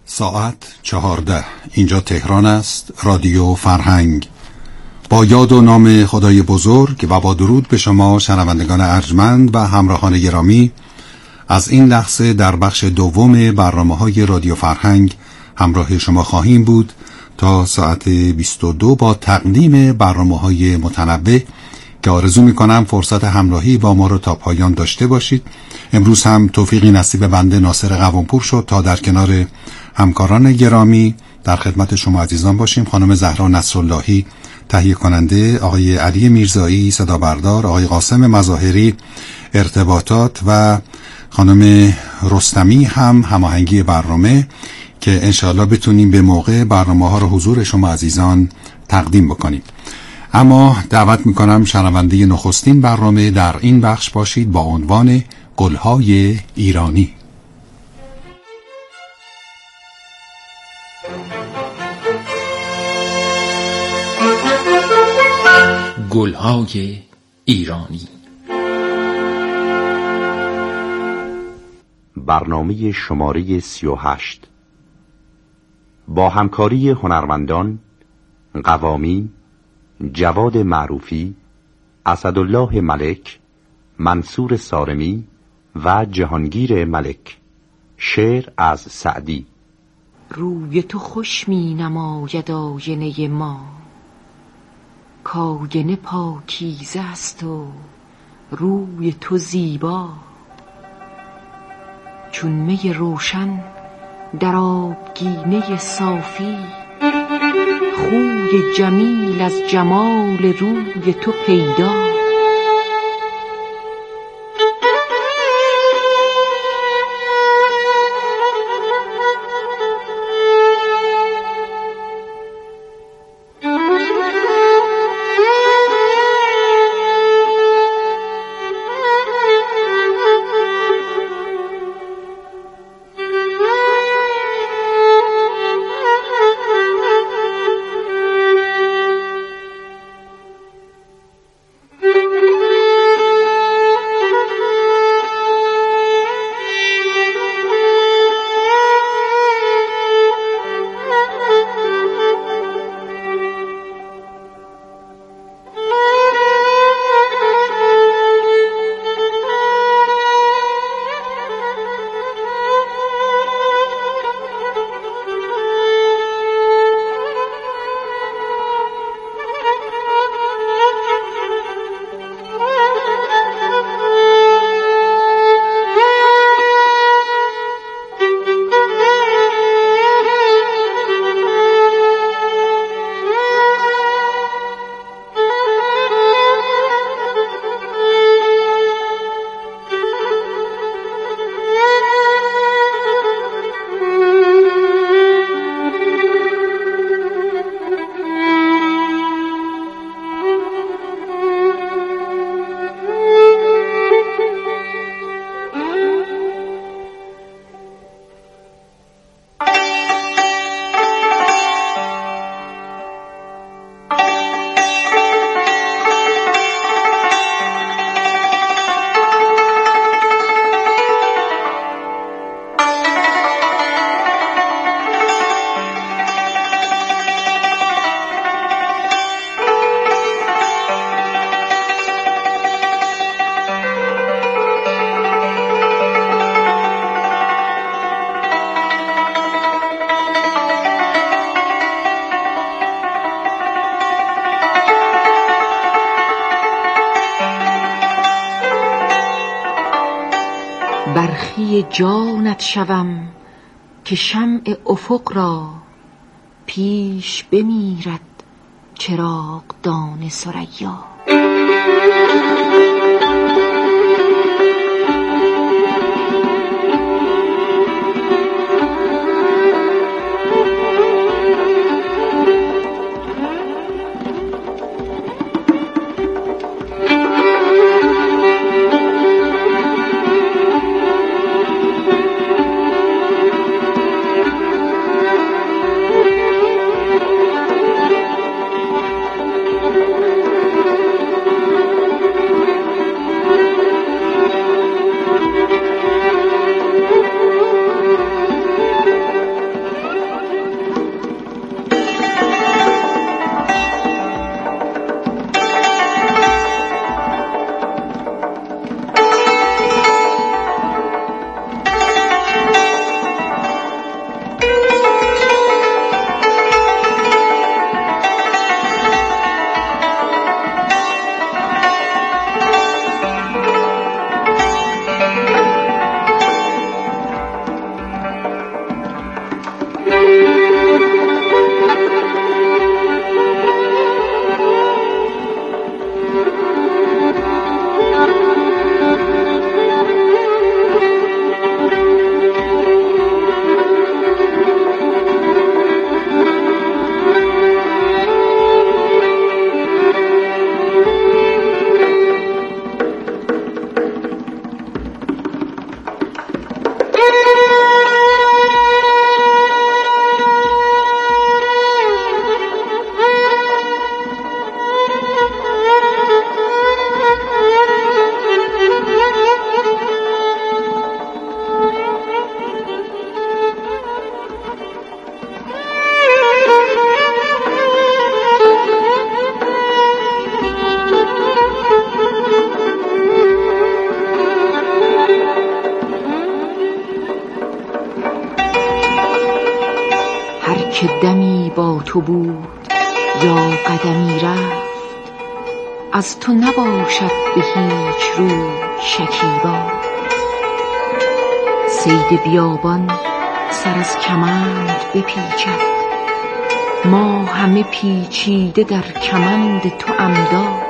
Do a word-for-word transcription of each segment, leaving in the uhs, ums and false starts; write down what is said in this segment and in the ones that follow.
ساعت چهارده. اینجا تهران است. رادیو فرهنگ. با یاد و نام خدای بزرگ و با درود به شما شنوندگان ارجمند و همراهان گرامی، از این لحظه در بخش دوم برنامه‌های رادیو فرهنگ همراه شما خواهیم بود تا ساعت بیست و دو با تقدیم برنامه‌های متنوع که آرزو می‌کنم فرصت همراهی با ما رو تا پایان داشته باشید. امروز هم توفیقی نصیب بنده ناصر قوامپور شد تا در کنار همکاران گرامی در خدمت شما عزیزان باشیم. خانم زهرا نصراللهی تهیه کننده، آقای علی میرزایی صدا بردار، آقای قاسم مظاهری ارتباطات و خانم رستمی هم هماهنگی برنامه که انشاءالله بتونیم به موقع برنامه ها رو حضور شما عزیزان تقدیم بکنیم. اما دعوت میکنم شنونده نخستین برنامه در این بخش باشید با عنوان گلهای ایرانی. گلهای ایرانی، برنامه شماره سی و هشت با همکاری هنرمندان قوامی، جواد معروفی، اسدالله ملک، منصور سارمی و جهانگیر ملک. شعر از سعدی. روی تو خوش می نماید آینه ما، کاینه پاکیزه است و روی تو زیبا. چون می روشن در آبگینه صافی، خوی جمیل از جمال روی تو پیدا. برخی جانت شوم که شمع افق را، پیش بمیرد چراغدان ثریا. که دمی با تو بود یا قدمی رفت، از تو نباشد به هیچ رو شکیبا. صید بیابان سر از کمند بپیچد، ما همه پیچیده در کمند تو عمدا.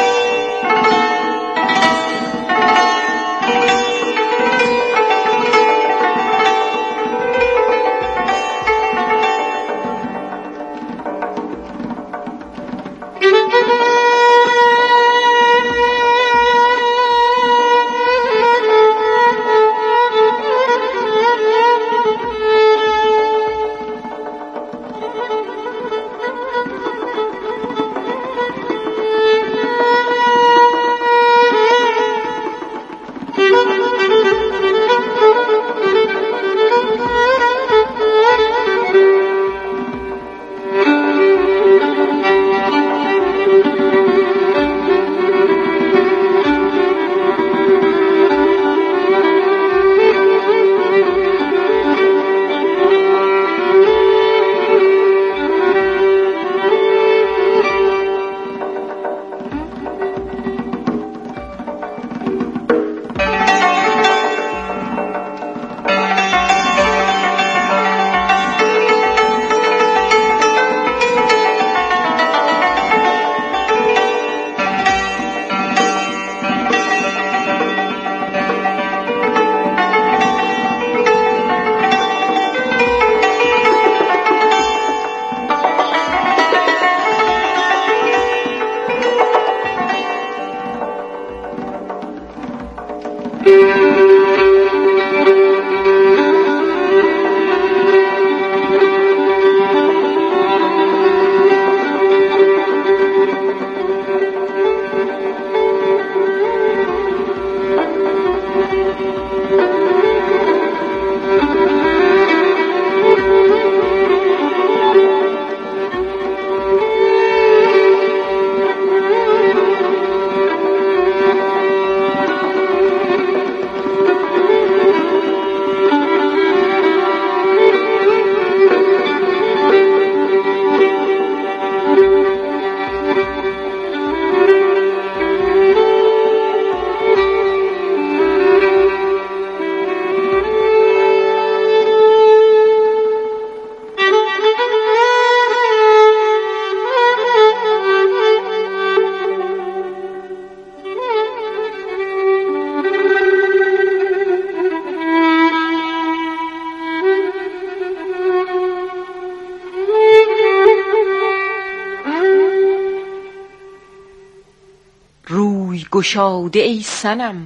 گشاده ای صنم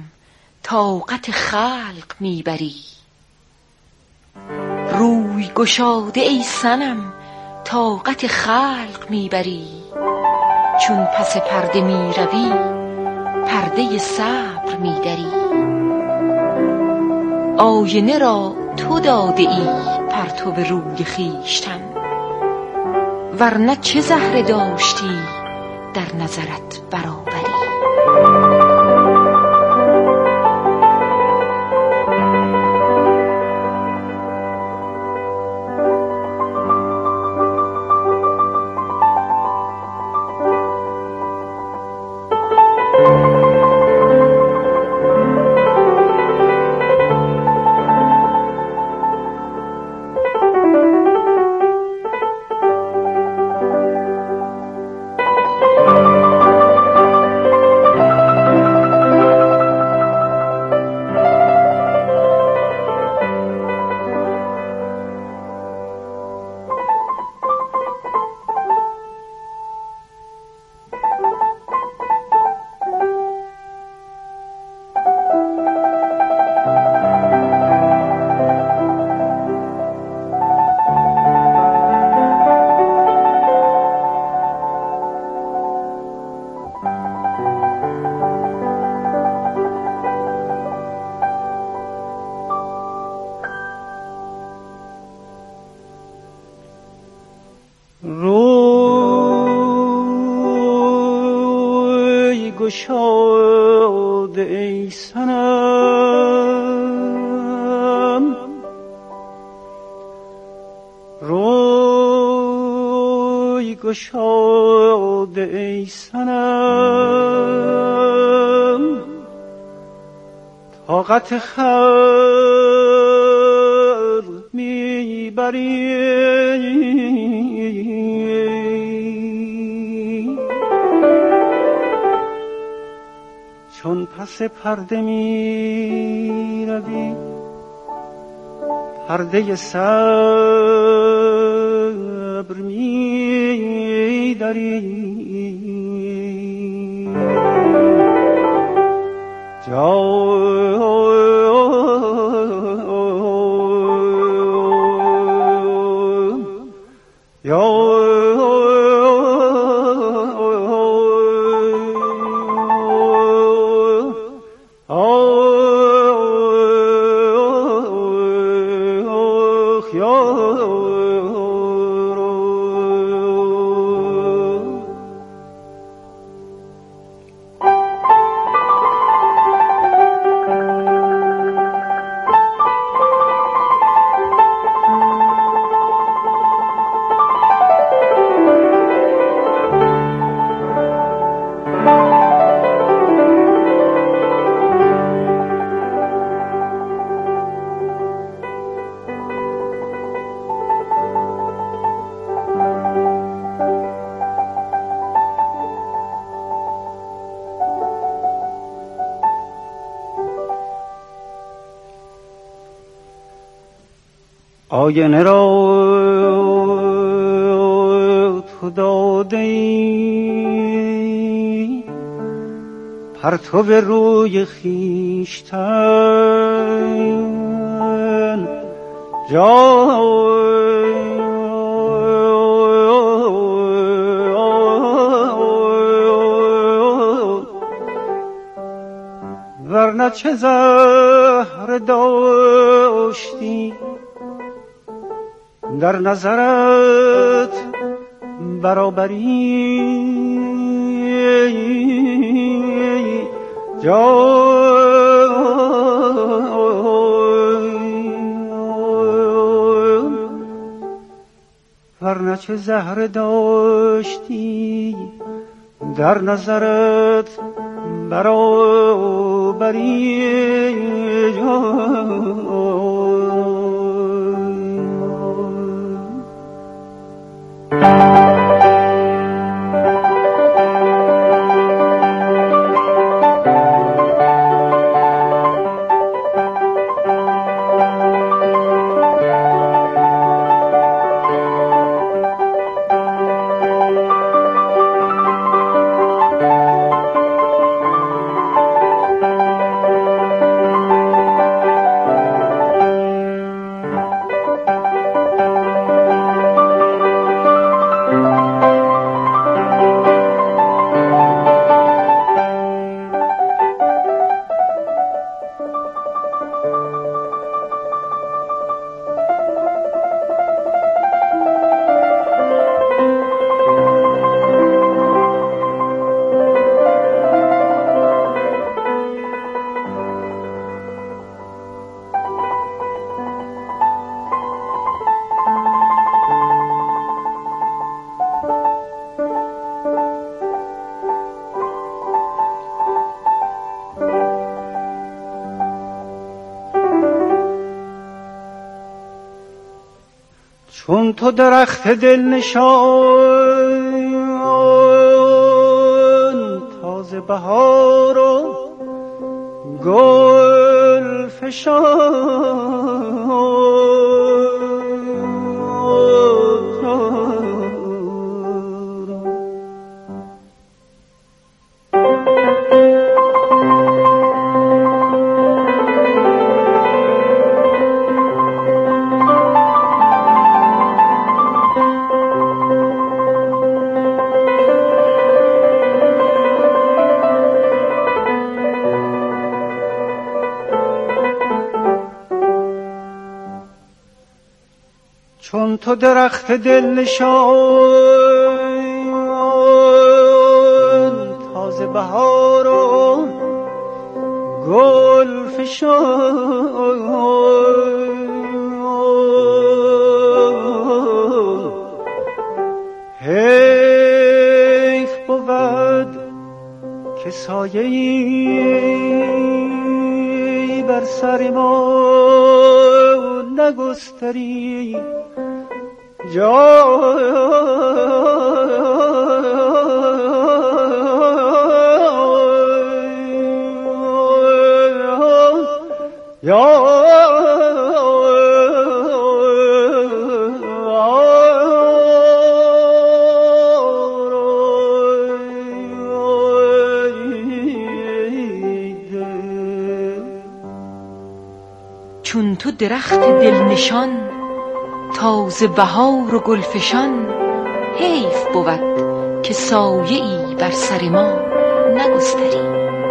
طاقت خلق میبری، روی گشاده ای صنم طاقت خلق میبری. چون پس پرده میروی پرده صبر میدری، آینه را تو داده ای پرتو روی خویشتن، ورنه چه زهره داشتی در نظرت برابری. روی گشاده ای صنم، روی گشاده ای صنم، طاقت خلق میبری، چون پس پرده میروی پرده صبر میدری. آینه را تو داده ای پرتو روی خویشتن، ورنه چه زهر داشتی در نظرت برابری، ورنه چه زهر داشتی در نظرت برابری. چون تو درخت دل نشان، تازه بهار و گل فشان، چون تو درخت دل نشان، تازه بهار و گل فشان، سایه‌ای بر سر ما نگستری جان یا چون تو درخت دلنشان تازه بهار و گلفشان حیف بود که سایه‌ای بر سر ما نگستری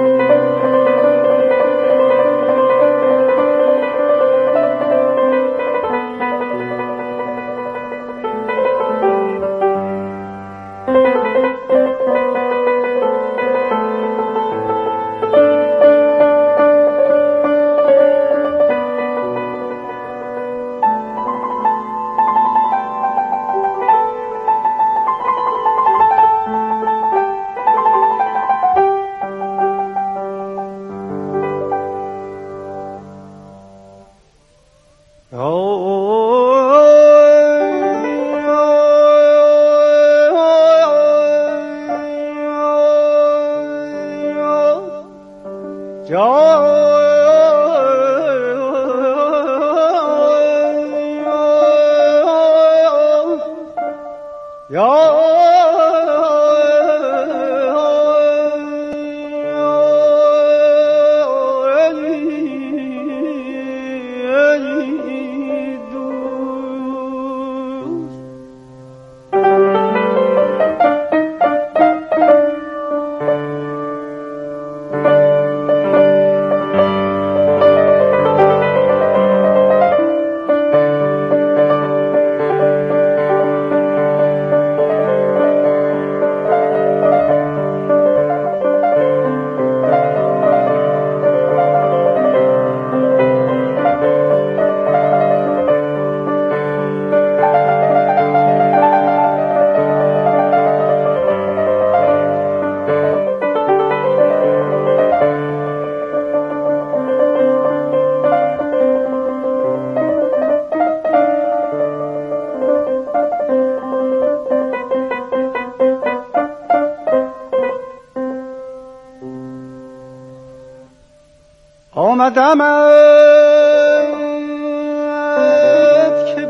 آمدمت که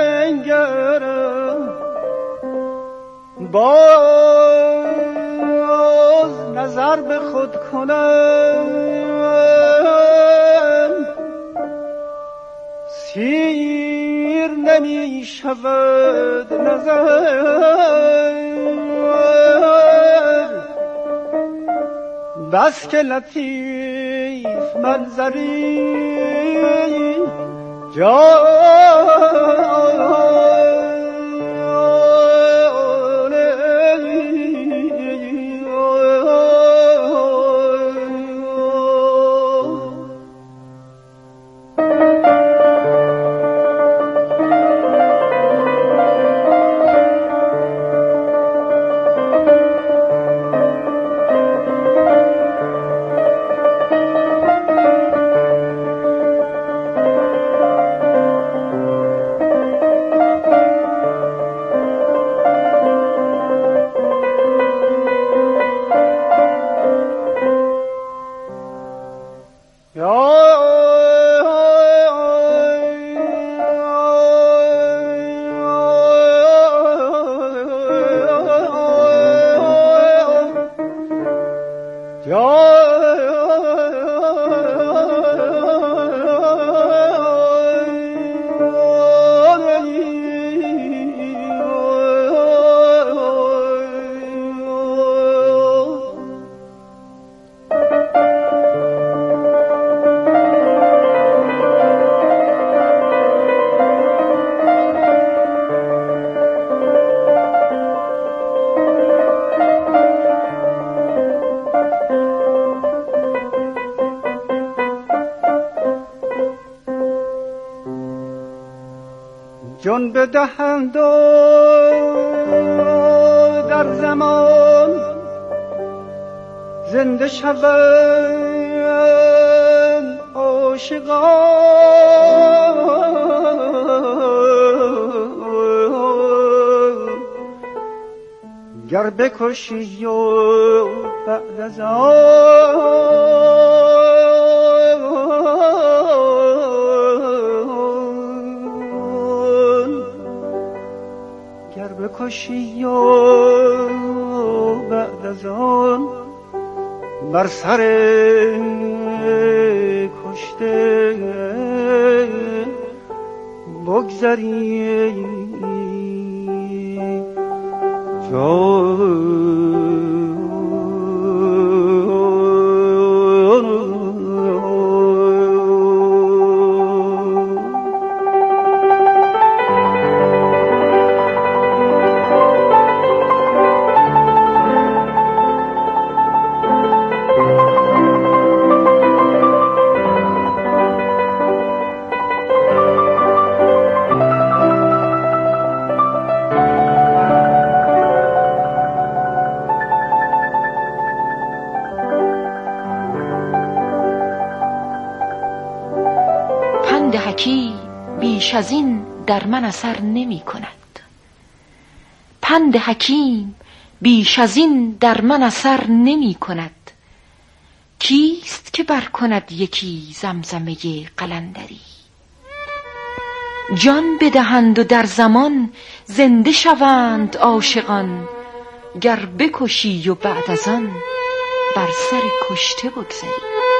بنگرم باز نظر به خود کنم سیر نمی شود نظر بس که لطیف منظری جان بدهند و در زمان زنده شوند عاشقان گر بکشی و بعد از آن گر بکشی و بعد از آن بر سر کشته بگذری حکیم بیش از این در من اثر نمی کند. پند حکیم بیش از این در من اثر نمی کند. کیست که بر کند یکی زمزمه قلندری؟ جان بدهند و در زمان زنده شوند عاشقان گر بکشی و بعد از آن بر سر کشته بگذری.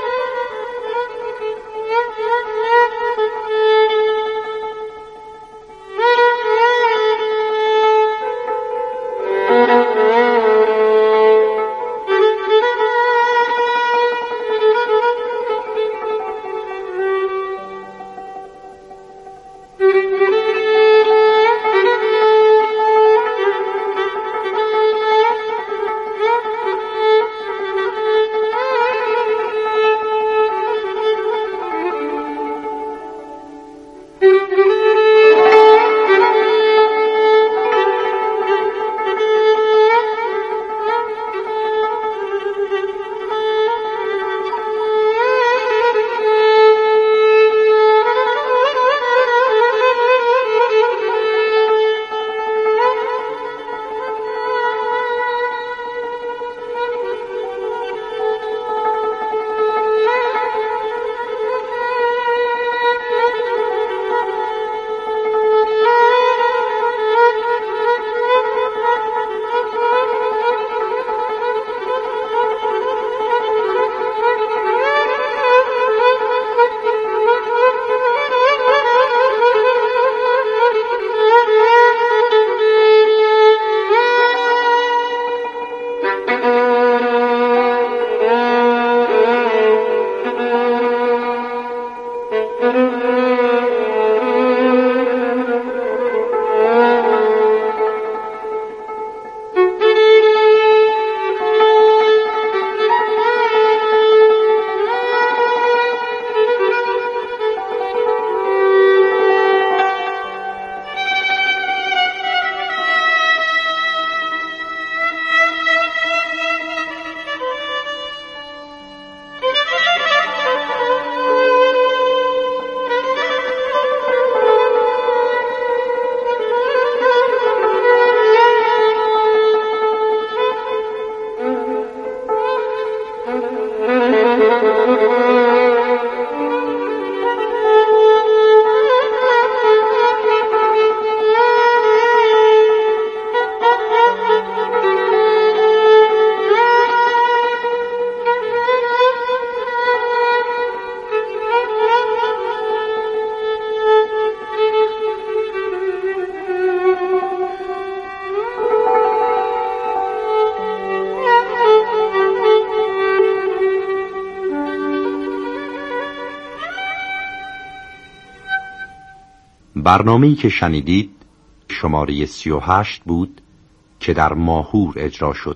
برنامه‌ای که شنیدید شماره سی و هشت بود که در ماهور اجرا شد.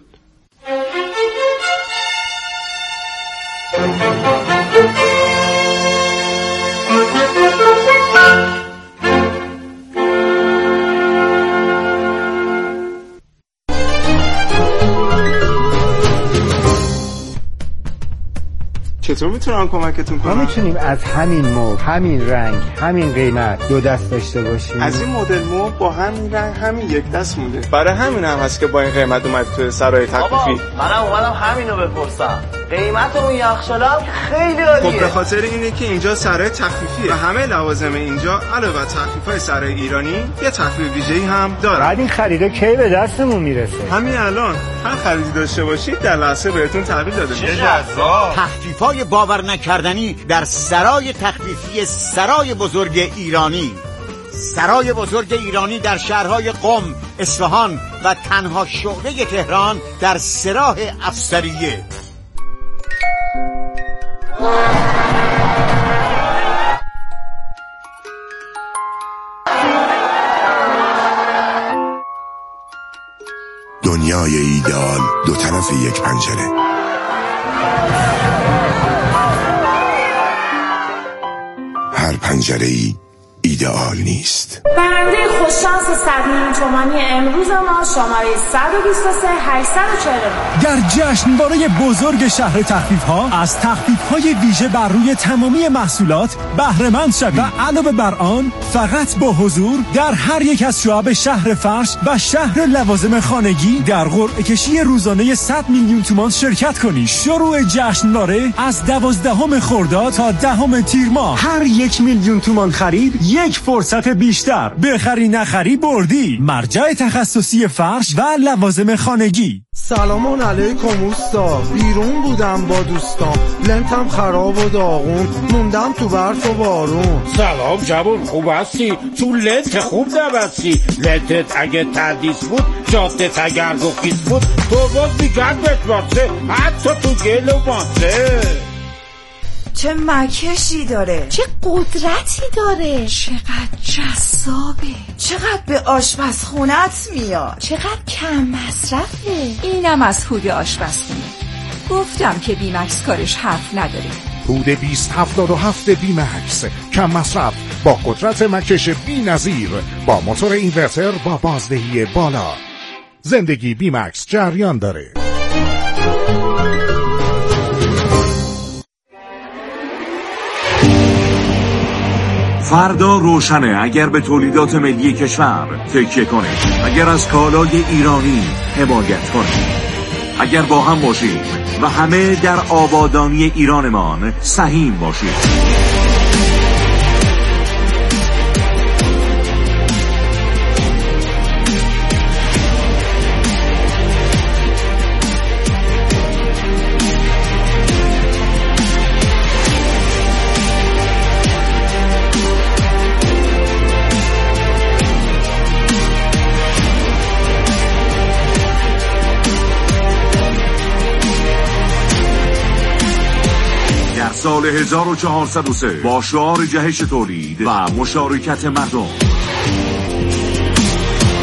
چطور میتونم کمکتون کنم؟ ما میتونیم از همین مبل، همین رنگ، همین قیمت دو دست داشته باشیم. از این مدل مبل با همین رنگ همین یک دست مونده. برای همین هم هست که با این قیمت اومد تو سرای تخفیفی. بابا منم اومدم همینو بپرسم. قیمت اون یخچال خیلی عالیه. خب به خاطر اینه که اینجا سرای تخفیفیه و همه لوازم اینجا علاوه بر تخفیفای سرای ایرانی یه تخفیف ویژه‌ای هم داره. بعد این خریدا کی به دستمون میرسه؟ همین الان هر خریدی داشته باشید در لحظه بهتون تحویل داده میشه. تخفیف‌های باور نکردنی در سرای تخفیفی سرای بزرگ ایرانی. سرای بزرگ ایرانی در شهرهای قم، اصفهان و تنها شعبه تهران در سراح افسریه. دنیای ایدئال دو طرف یک پنجره. هر پنجره ای ایدئال نیست. برنده خوششانس صد میلیون تومانی امروز ما شماره صد و بیست و سه هشتصد و چهل و نه در جشنواره بزرگ شهر تخفیف ها از تخفیف های ویژه بر روی تمامی محصولات بهره مند شوید و علاوه بر آن فقط با حضور در هر یک از شعب شهر فرش و شهر لوازم خانگی در قرعه کشی روزانه صد میلیون تومان شرکت کنید. شروع جشنواره از دوازدهم خرداد تا دهم تیر ماه. هر یک میلیون تومان خرید یک فرصت بیشتر. بخری نخری بردی. مرجع تخصصی فرش و لوازم خانگی. سلام علیکم اوستا، بیرون بودم با دوستام، لنتم خراب و داغون، موندم تو برف و بارون. سلام جوون، خوب هستی؟ تو لنت خوب نبستی. لنتت اگه تردیس بود، جادت اگر گفیس بود، تو باز بیگرد بتواسه، حتی تو گل و ماسه. چه مکشی داره، چه قدرتی داره، چقدر جذابه، چقدر به آشپزخونت میاد، چقدر کم مصرفه. اینم از هود آشپزخونه. گفتم که بیمکس کارش حرف نداره. هود بیست هفتاد و هفت بیمکس، کم مصرف با قدرت مکش بی نظیر، با موتور اینورتر با بازدهی بالا. زندگی بیمکس جریان داره. فردا روشنه اگر به تولیدات ملی کشور تکیه کنید، اگر از کالای ایرانی حمایت کنید، اگر با هم باشیم و همه در آبادانی ایرانمان سهیم باشیم. سال هزار و چهارصد و سه با شعار جهش تولید و مشارکت مردم